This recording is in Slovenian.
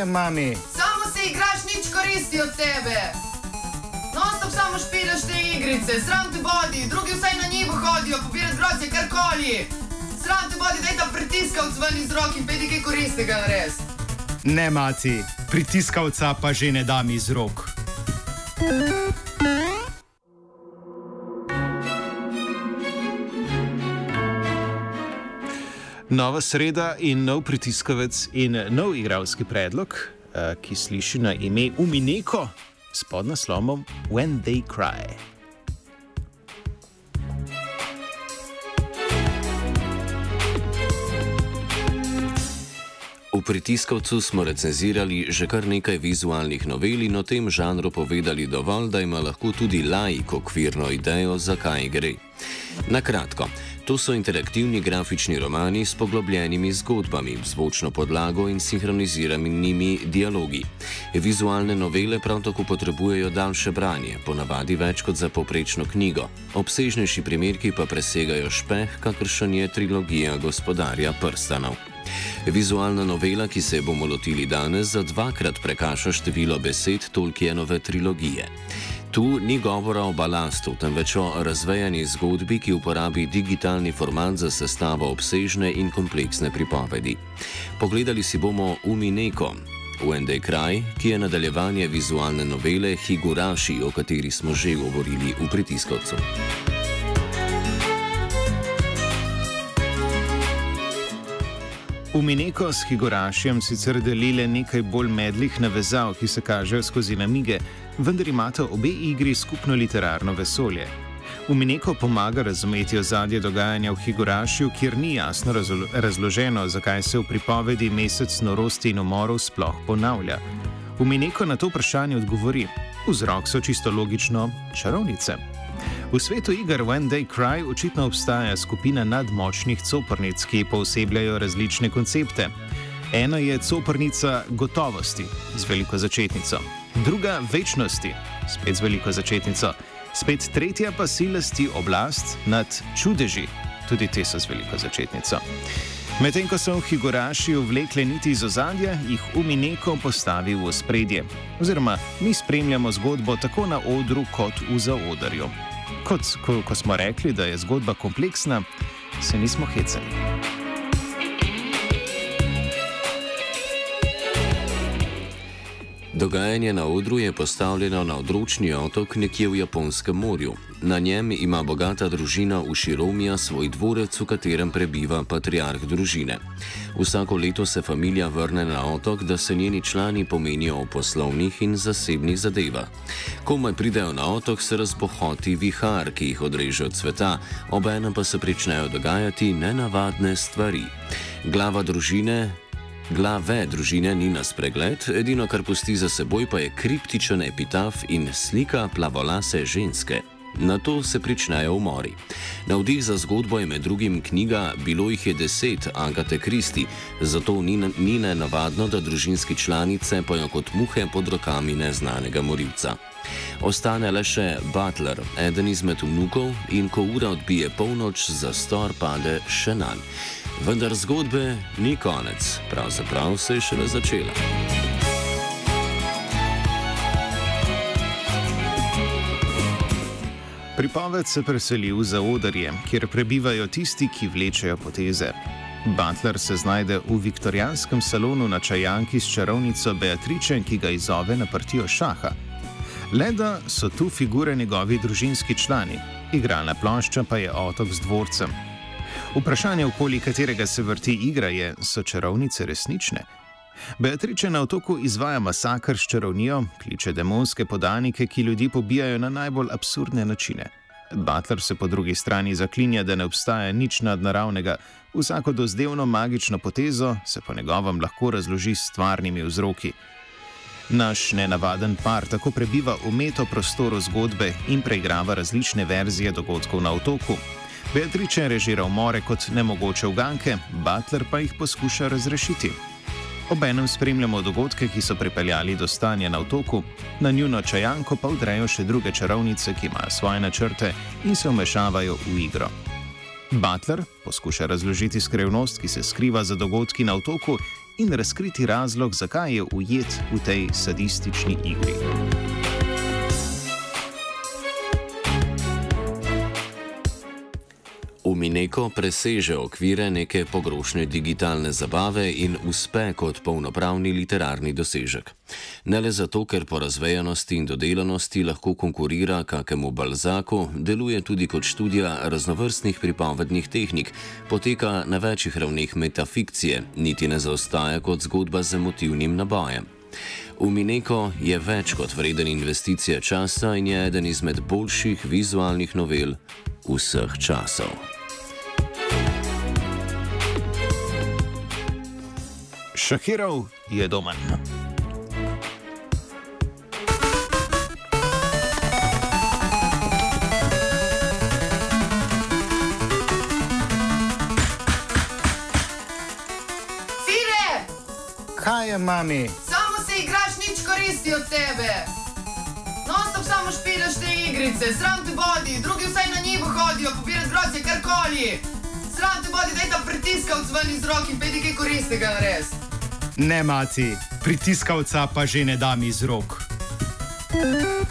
je, mami? Samo se igraš, nič koristi od tebe. Non-stop samo špilaš te igrice, sram te bodi, drugi vsaj na njivo hodijo, pobirati grozdje, karkoli. Sram te bodi, daj ta pritiskavc ven iz rok in pejdi kaj koristega nares. Ne, maci, pritiskavca pa že ne dam iz rok. Nova sreda in nov pritiskavec in nov igralski predlog, ki sliši na ime Umineko s podnaslovom When They Cry. V pritiskavcu smo recenzirali že kar nekaj vizualnih novel in o tem žanru povedali dovolj, da ima lahko tudi laik okvirno idejo, zakaj gre. Na kratko, to so interaktivni grafični romani s poglobljenimi zgodbami, zvočno podlago in sinhroniziranimi dialogi. Vizualne novele prav tako potrebujejo daljše branje, ponavadi več kot za povprečno knjigo. Obsežnejši primerki pa presegajo špeh, kakršen je trilogija Gospodarja prstanov. Vizualna novela, ki se je bomo lotili danes, za dvakrat prekaša število besed Tolkienove trilogije. Tu ni govora o balastu, temveč o razvejani zgodbi, ki uporabi digitalni format za sestavo obsežne in kompleksne pripovedi. Pogledali si bomo Umineko, When They Cry, ki je nadaljevanje vizualne novele Higurashi, o kateri smo že govorili v pritiskovcu. Umineko s Higurashijem sicer delile nekaj bolj medlih navezav, ki se kažejo skozi namige, vendar imata obe igri skupno literarno vesolje. Umineko pomaga razumeti ozadje dogajanja v Higurashiju, kjer ni jasno razloženo, zakaj se v pripovedi Mesec norosti in umorov sploh ponavlja. Umineko na to vprašanje odgovori: vzrok so čisto logično čarovnice. V svetu iger When They Cry očitno obstaja skupina nadmočnih coprnic, ki poosebljajo različne koncepte. Ena je coprnica gotovosti z veliko začetnico, druga večnosti, spet z veliko začetnico, spet tretja pa silasti oblast nad čudeži, tudi te so z veliko začetnico. Medtem ko so v Higurashiju vlekle niti iz ozadja, jih Umineko postavi v ospredje. Oziroma, mi spremljamo zgodbo tako na odru kot v zaodrju. Ko smo rekli, da je zgodba kompleksna, se nismo hecali. Dogajanje na odru je postavljeno na odročni otok nekje v Japonskem morju. Na njem ima bogata družina Uširomija svoj dvorec, v katerem prebiva patriarh družine. Vsako leto se familija vrne na otok, da se njeni člani pomenijo o poslovnih in zasebnih zadevah. Komaj pridejo na otok, se razbohoti vihar, ki jih odreže od sveta, obenem pa se pričnejo dogajati nenavadne stvari. Glave družine ni na spregled, edino kar pusti za seboj pa je kriptičen epitaf in slika plavolase ženske. Nato se pričnejo umori. Navdih za zgodbo je med drugim knjiga Bilo jih je 10 Agate Christie, zato ni nenavadno, da družinski člani cepajo kot muhe pod rokami neznanega morilca. Ostane le še Butler, eden izmed vnukov, in ko ura odbije polnoč, zastor pade še nanj. Vendar zgodbe ni konec, pravzaprav se je šele začela. Pripoved se preseli v zaodrje, kjer prebivajo tisti, ki vlečejo poteze. Butler se znajde v viktorijanskem salonu na čajanki s čarovnico Beatrice, ki ga izzove na partijo šaha. Le da so tu figure njegovi družinski člani, igralna plošča pa je otok z dvorcem. Vprašanje, okoli katerega se vrti igra, je: so čarovnice resnične? Beatrice na otoku izvaja masakr s čarovnijo, kliče demonske podanike, ki ljudi pobijajo na najbolj absurdne načine. Butler se po drugi strani zaklinja, da ne obstaja nič nadnaravnega, vsako dozdevno magično potezo se po njegovem lahko razloži s stvarnimi vzroki. Naš nenavaden par tako prebiva v metoprostoru zgodbe in preigrava različne verzije dogodkov na otoku. Beatrice režira umore kot nemogoče uganke, Butler pa jih poskuša razrešiti. Obenem spremljamo dogodke, ki so pripeljali do stanja na otoku, na njuno čajanko pa vdrejo še druge čarovnice, ki imajo svoje načrte in se vmešavajo v igro. Butler poskuša razložiti skrivnost, ki se skriva za dogodki na otoku, in razkriti razlog, zakaj je ujet v tej sadistični igri. Umineko preseže okvire neke pogrošne digitalne zabave in uspe kot polnopravni literarni dosežek. Ne le zato, ker po razvejanosti in dodelanosti lahko konkurira kakemu Balzaku, deluje tudi kot študija raznovrstnih pripovednih tehnik, poteka na večjih ravneh metafikcije, niti ne zaostaja kot zgodba z emotivnim nabojem. Umineko je več kot vreden investicije časa in je eden izmed boljših vizualnih novel vseh časov. Šahiral je Domen. Fire! Kaj je, mami? Samo se igraš, nič koristi od tebe. Non-stop samo špilaš te igrice, sram te bodi, drugi vsaj na njivo hodijo, pobirat grozdje, karkoli. Sram te bodi, daj ta pritiskavc ven iz rok in pedi kaj koristnega narediti. Ne, maci, pritiskavca pa že ne dam iz rok.